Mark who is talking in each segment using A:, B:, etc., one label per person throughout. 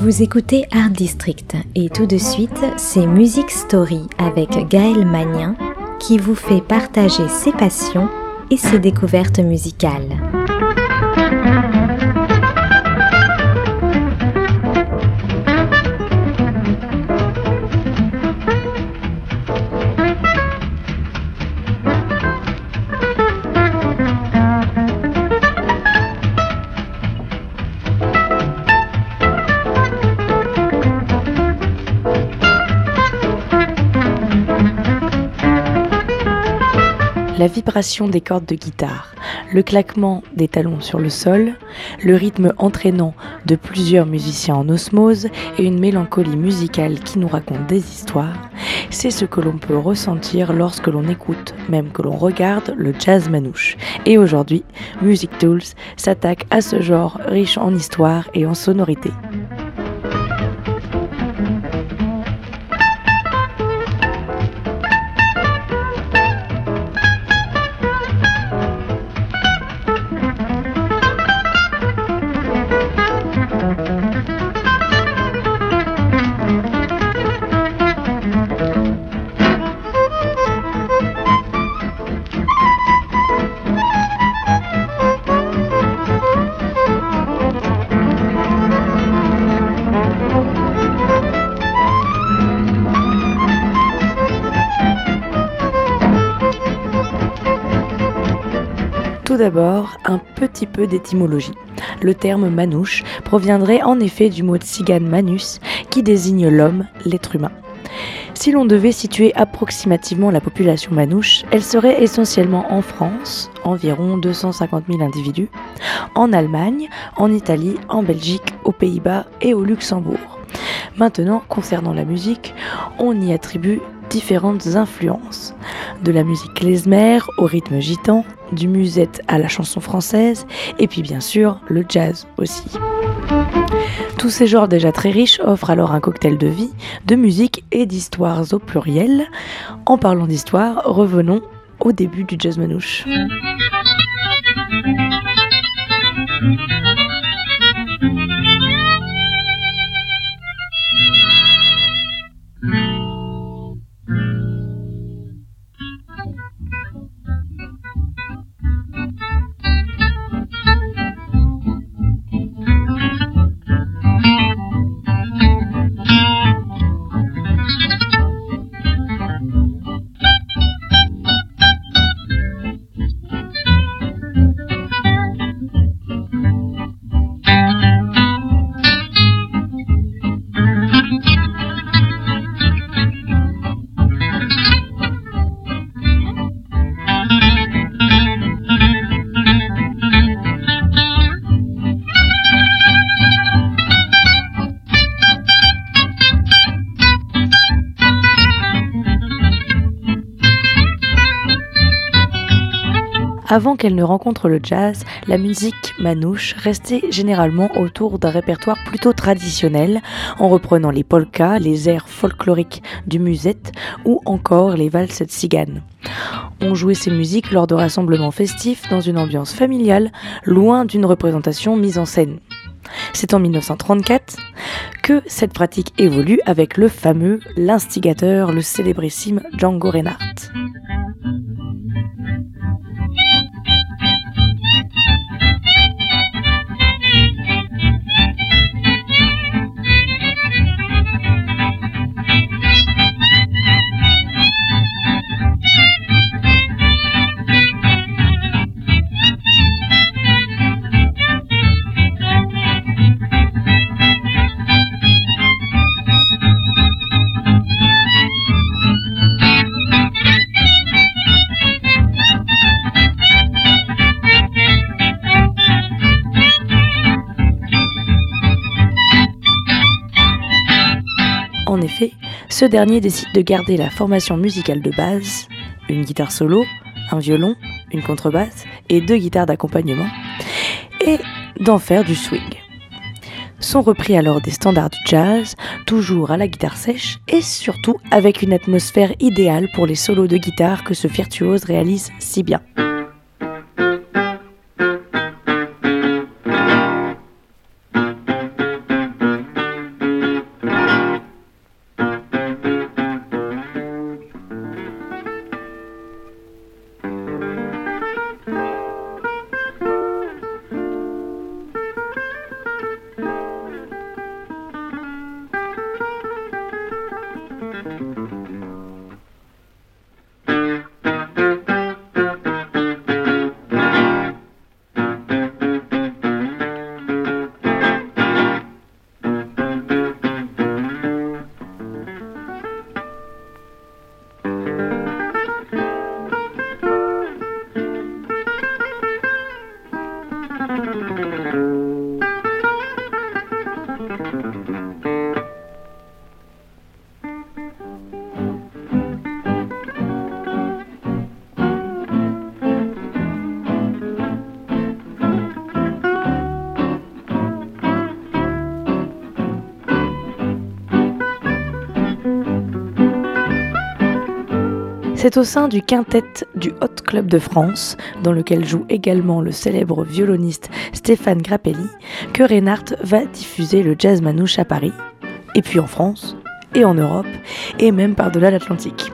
A: Vous écoutez Art District et tout de suite, c'est Music Story avec Gaël Magnin qui vous fait partager ses passions et ses découvertes musicales.
B: La vibration des cordes de guitare, le claquement des talons sur le sol, le rythme entraînant de plusieurs musiciens en osmose et une mélancolie musicale qui nous raconte des histoires, c'est ce que l'on peut ressentir lorsque l'on écoute, même que l'on regarde, le jazz manouche. Et aujourd'hui, Music Tools s'attaque à ce genre riche en histoire et en sonorité. Tout d'abord, un petit peu d'étymologie. Le terme manouche proviendrait en effet du mot tzigane manus qui désigne l'homme, l'être humain. Si l'on devait situer approximativement la population manouche, elle serait essentiellement en France, environ 250 000 individus, en Allemagne, en Italie, en Belgique, aux Pays-Bas et au Luxembourg. Maintenant, concernant la musique, on y attribue différentes influences. De la musique klezmer au rythme gitan, du musette à la chanson française, et puis bien sûr le jazz aussi. Tous ces genres déjà très riches offrent alors un cocktail de vie, de musique et d'histoires au pluriel. En parlant d'histoire, revenons au début du jazz manouche. Avant qu'elle ne rencontre le jazz, la musique manouche restait généralement autour d'un répertoire plutôt traditionnel, en reprenant les polkas, les airs folkloriques du musette ou encore les valses tziganes. On jouait ces musiques lors de rassemblements festifs dans une ambiance familiale, loin d'une représentation mise en scène. C'est en 1934 que cette pratique évolue avec le fameux, l'instigateur, le célébrissime Django Reinhardt. En effet, ce dernier décide de garder la formation musicale de base, une guitare solo, un violon, une contrebasse et 2 guitares d'accompagnement, et d'en faire du swing. Sont repris alors des standards du jazz, toujours à la guitare sèche et surtout avec une atmosphère idéale pour les solos de guitare que ce virtuose réalise si bien. C'est au sein du quintet du Hot Club de France, dans lequel joue également le célèbre violoniste Stéphane Grappelli, que Reinhardt va diffuser le jazz manouche à Paris, et puis en France, et en Europe, et même par-delà l'Atlantique.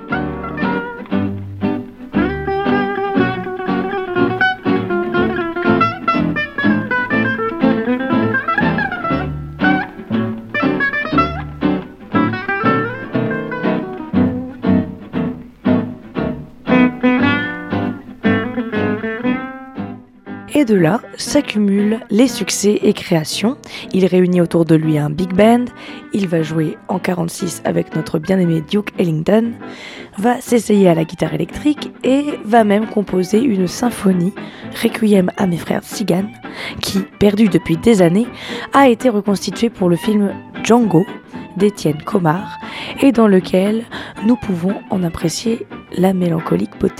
B: Et de là s'accumulent les succès et créations. Il réunit autour de lui un big band, il va jouer en 1946 avec notre bien-aimé Duke Ellington, va s'essayer à la guitare électrique et va même composer une symphonie, Requiem à mes frères Tziganes, qui, perdu depuis des années, a été reconstituée pour le film Django d'Étienne Comard et dans lequel nous pouvons en apprécier la mélancolique beauté.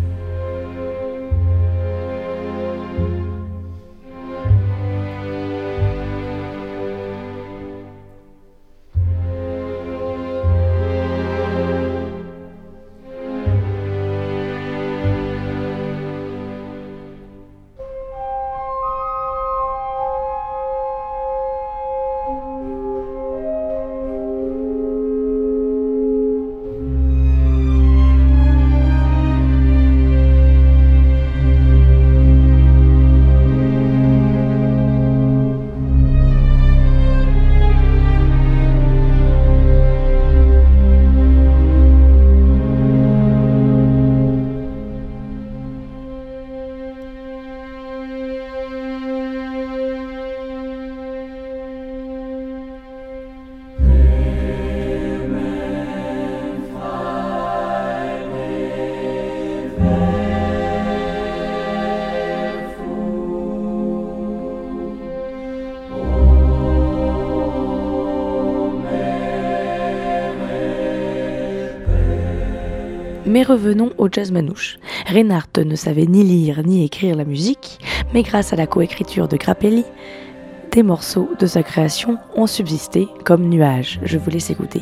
B: Mais revenons au jazz manouche. Reinhardt ne savait ni lire ni écrire la musique, mais grâce à la coécriture de Grappelli, des morceaux de sa création ont subsisté comme nuages. Je vous laisse écouter.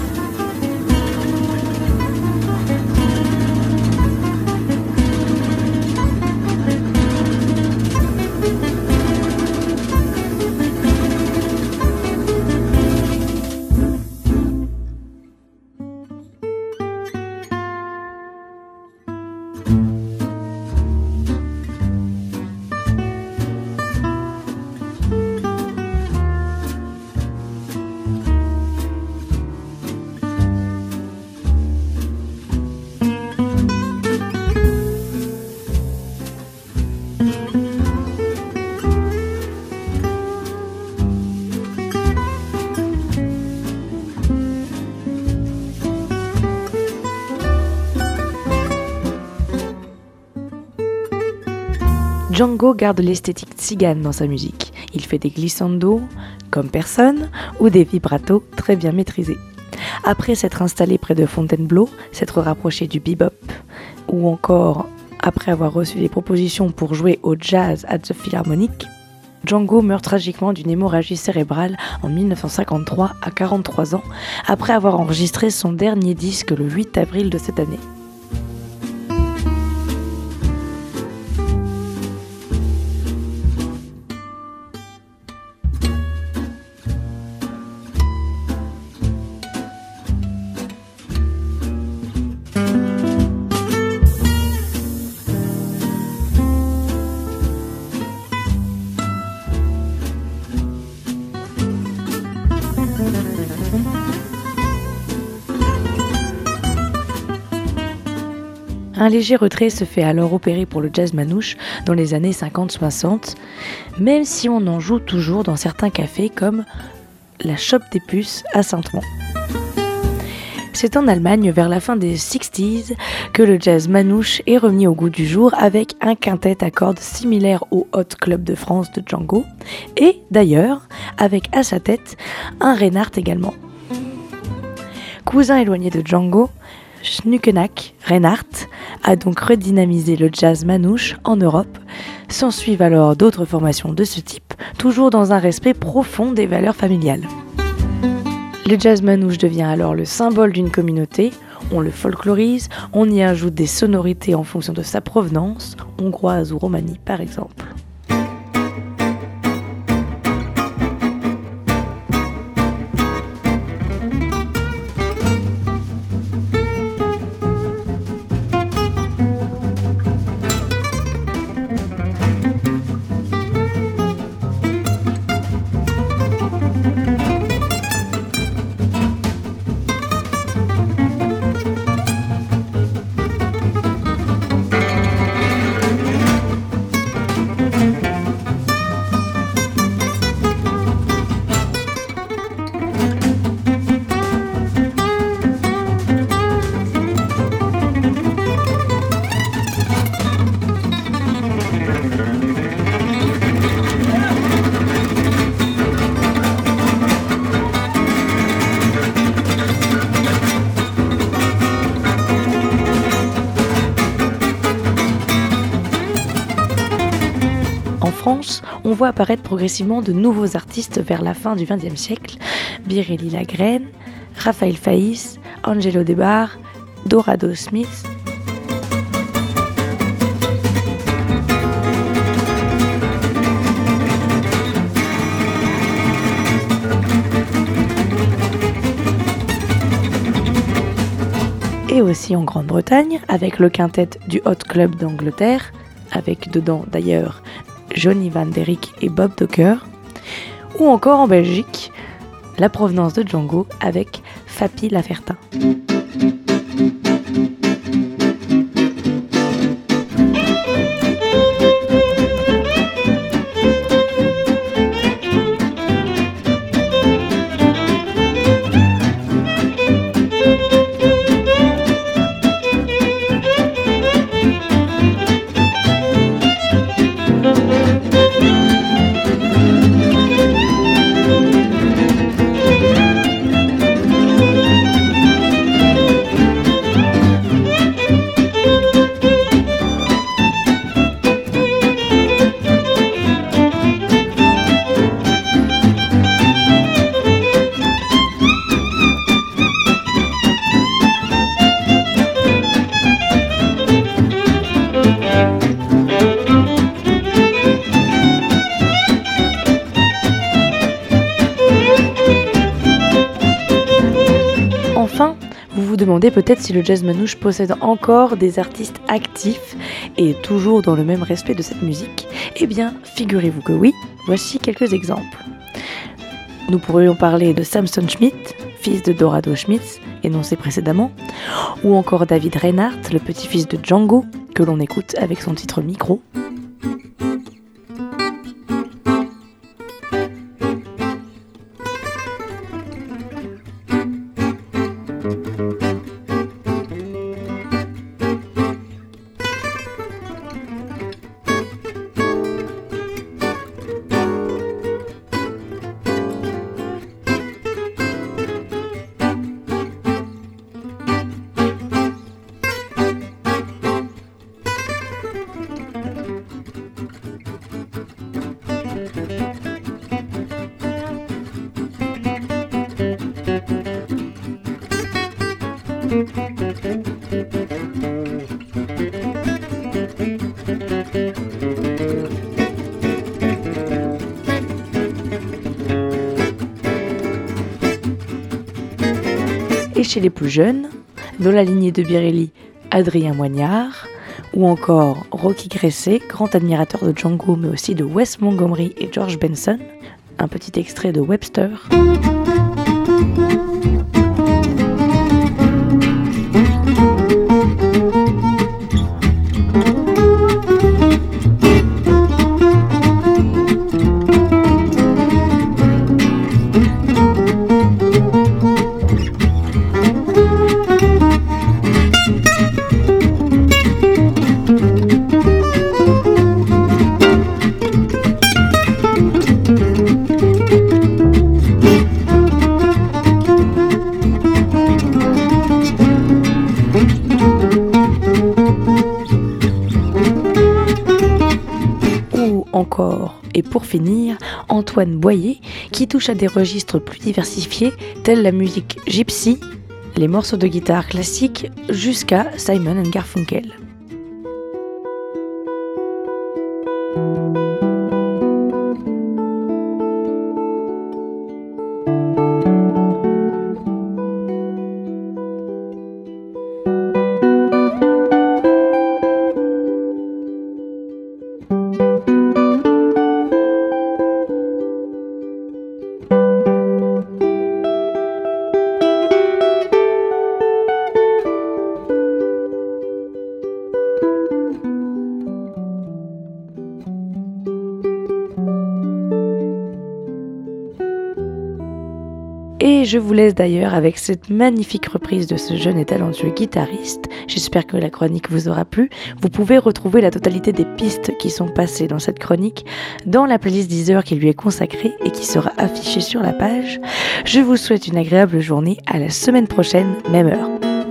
B: Django garde l'esthétique tzigane dans sa musique. Il fait des glissandos comme personne ou des vibratos très bien maîtrisés. Après s'être installé près de Fontainebleau, s'être rapproché du bebop ou encore après avoir reçu des propositions pour jouer au jazz at the Philharmonic, Django meurt tragiquement d'une hémorragie cérébrale en 1953 à 43 ans après avoir enregistré son dernier disque le 8 avril de cette année. Un léger retrait se fait alors opérer pour le jazz manouche dans les années 50-60, même si on en joue toujours dans certains cafés comme la Chope des Puces à Saint-Ouen. C'est en Allemagne, vers la fin des 60s, que le jazz manouche est remis au goût du jour avec un quintet à cordes similaire au Hot Club de France de Django, et d'ailleurs, avec à sa tête un Reinhardt également. Cousin éloigné de Django, Schnuckenack Reinhardt a donc redynamisé le jazz manouche en Europe. S'ensuivent alors d'autres formations de ce type, toujours dans un respect profond des valeurs familiales. Le jazz manouche devient alors le symbole d'une communauté. on le folklorise, on y ajoute des sonorités en fonction de sa provenance, hongroise ou romanie par exemple. En France, on voit apparaître progressivement de nouveaux artistes vers la fin du XXe siècle, Biréli Lagrène, Raphaël Faïs, Angelo Debar, Dorado Smith. Et aussi en Grande-Bretagne, avec le quintet du Hot Club d'Angleterre, avec dedans d'ailleurs Johnny Van Der Rijck et Bob Docker, ou encore en Belgique, la provenance de Django avec Fapi Lafertin. Enfin, vous vous demandez peut-être si le jazz manouche possède encore des artistes actifs et toujours dans le même respect de cette musique. Eh bien, figurez-vous que oui, voici quelques exemples. Nous pourrions parler de Samson Schmidt, fils de Dorado Schmidt, énoncé précédemment, ou encore David Reinhardt, le petit-fils de Django, que l'on écoute avec son titre Micro. Et chez les plus jeunes, dans la lignée de Biréli, Adrien Moignard, ou encore Rocky Gresset, grand admirateur de Django mais aussi de Wes Montgomery et George Benson, un petit extrait de Webster. Encore, et pour finir, Antoine Boyer, qui touche à des registres plus diversifiés, tels la musique gypsy, les morceaux de guitare classiques jusqu'à Simon & Garfunkel. Et je vous laisse d'ailleurs avec cette magnifique reprise de ce jeune et talentueux guitariste. J'espère que la chronique vous aura plu. Vous pouvez retrouver la totalité des pistes qui sont passées dans cette chronique dans la playlist Deezer qui lui est consacrée et qui sera affichée sur la page. Je vous souhaite une agréable journée. À la semaine prochaine, même heure.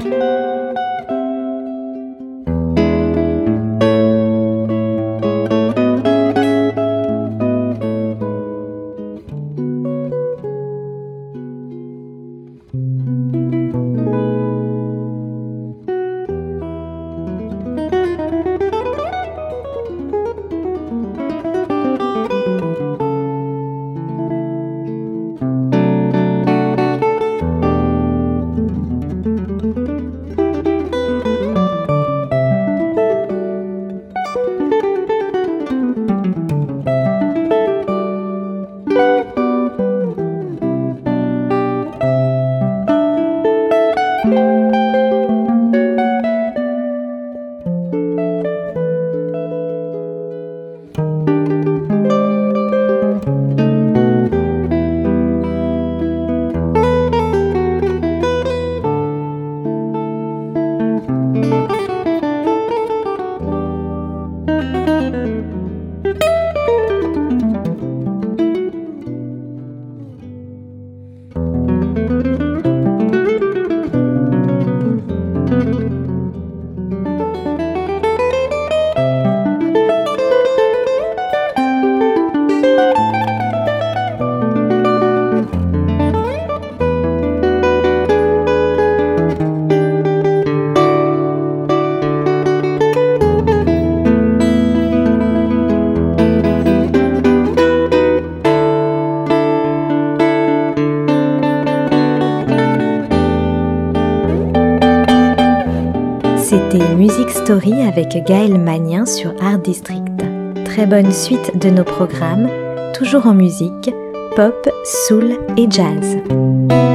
A: C'était Music Story avec Gaël Magnien sur Art District. Très bonne suite de nos programmes, toujours en musique, pop, soul et jazz.